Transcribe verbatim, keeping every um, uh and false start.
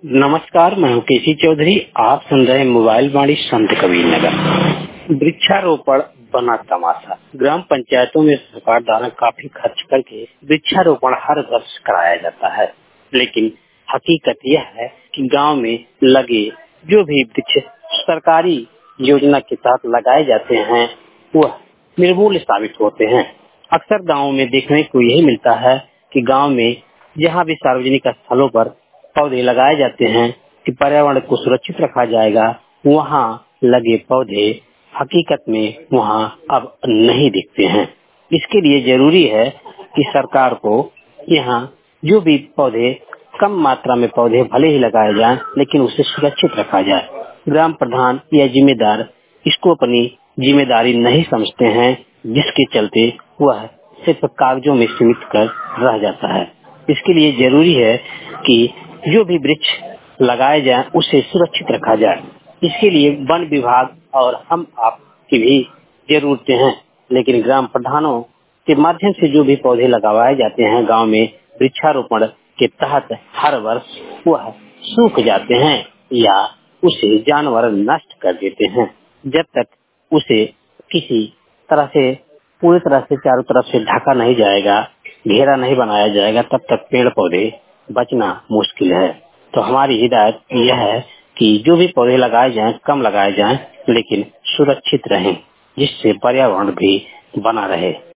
नमस्कार, मैं हूं केसी चौधरी। आप सुन रहे हैं मोबाइल वाणी संत कबीर नगर। वृक्षारोपण बना तमाशा। ग्राम पंचायतों में सरकार द्वारा काफी खर्च करके वृक्षारोपण हर वर्ष कराया जाता है, लेकिन हकीकत यह है कि गांव में लगे जो भी वृक्ष सरकारी योजना के तहत लगाए जाते हैं वह निर्मूल्य साबित होते हैं। अक्सर गाँव में देखने को यही मिलता है कि गाँव में जहाँ भी सार्वजनिक स्थलों पर पौधे लगाए जाते हैं कि पर्यावरण को सुरक्षित रखा जाएगा, वहाँ लगे पौधे हकीकत में वहाँ अब नहीं दिखते हैं। इसके लिए जरूरी है कि सरकार को यहाँ जो भी पौधे कम मात्रा में पौधे भले ही लगाए जाएं, लेकिन उसे सुरक्षित रखा जाए। ग्राम प्रधान या जिम्मेदार इसको अपनी जिम्मेदारी नहीं समझते हैं, जिसके चलते वह सिर्फ कागजों में सीमित कर रह जाता है। इसके लिए जरूरी है कि जो भी वृक्ष लगाए जाएं उसे सुरक्षित रखा जाए। इसके लिए वन विभाग और हम आप की भी जरूरतें हैं, लेकिन ग्राम प्रधानों के माध्यम से जो भी पौधे लगाए जाते हैं गांव में वृक्षारोपण के तहत हर वर्ष वह सूख जाते हैं या उसे जानवर नष्ट कर देते हैं। जब तक उसे किसी तरह से पूरी तरह से चारों तरफ से ढका नहीं जाएगा, घेरा नहीं बनाया जाएगा, तब तक पेड़ पौधे बचना मुश्किल है। तो हमारी हिदायत यह है कि जो भी पौधे लगाए जाएं कम लगाए जाएं, लेकिन सुरक्षित रहें, जिससे पर्यावरण भी बना रहे।